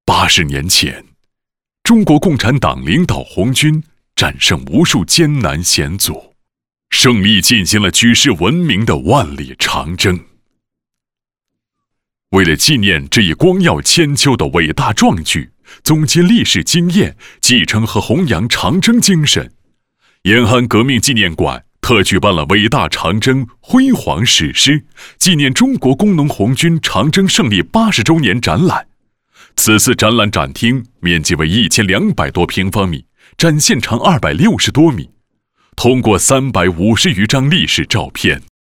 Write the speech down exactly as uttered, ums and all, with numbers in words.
八十年前，中国共产党领导红军战胜无数艰难险阻，胜利进行了举世闻名的万里长征。为了纪念这一光耀千秋的伟大壮举，总结历史经验，继承和弘扬长征精神，延安革命纪念馆特举办了伟大长征辉煌史诗纪念中国工农红军长征胜利八十周年展览。此次展览展厅面积为一千两百多平方米，展现长二百六十多米。通过三百五十余张历史照片，